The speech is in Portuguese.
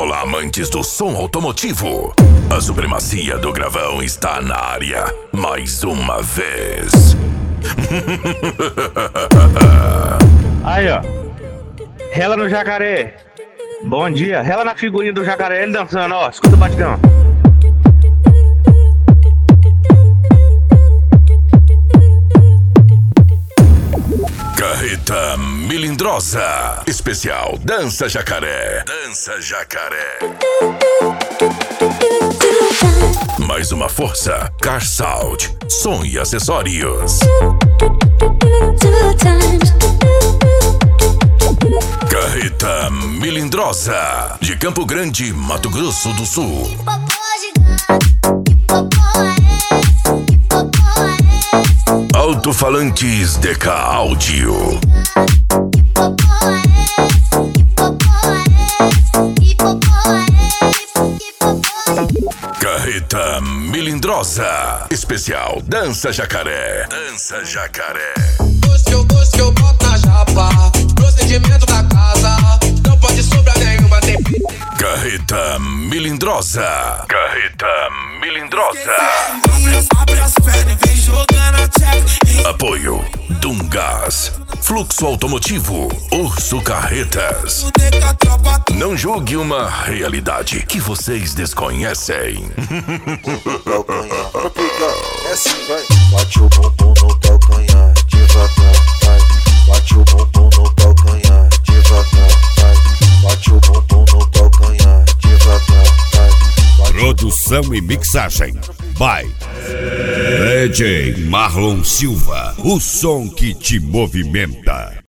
Olá, amantes do som automotivo. A supremacia do gravão está na área, mais uma vez. Aí, ó. Rela no jacaré. Bom dia. Rela na figurinha do jacaré, ele dançando, ó. Escuta o batidão. Carreta Milindrosa. Especial Dança Jacaré. Dança Jacaré. Mais uma força. Car Sound. Som e acessórios. Carreta Milindrosa. De Campo Grande, Mato Grosso do Sul. Alto-falantes DK Áudio. Carreta Milindrosa. Especial Dança Jacaré. Dança Jacaré. Doce que eu boto na chapa. Procedimento da casa. Não pode sobrar nenhuma. Carreta Milindrosa. Carreta Milindrosa. Abre as pernas e vem jogando a check. Apoio Dungás. Fluxo Automotivo. Urso Carretas. Não julgue uma realidade que vocês desconhecem. É assim, vai. Bate o bumbum no calcanhar, devagar, vai. Bate o bumbum no calcanhar, devagar, vai. Bate o bumbum no calcanhar, devagar, vai. Produção e mixagem by DJ Marlon Silva, o som que te movimenta.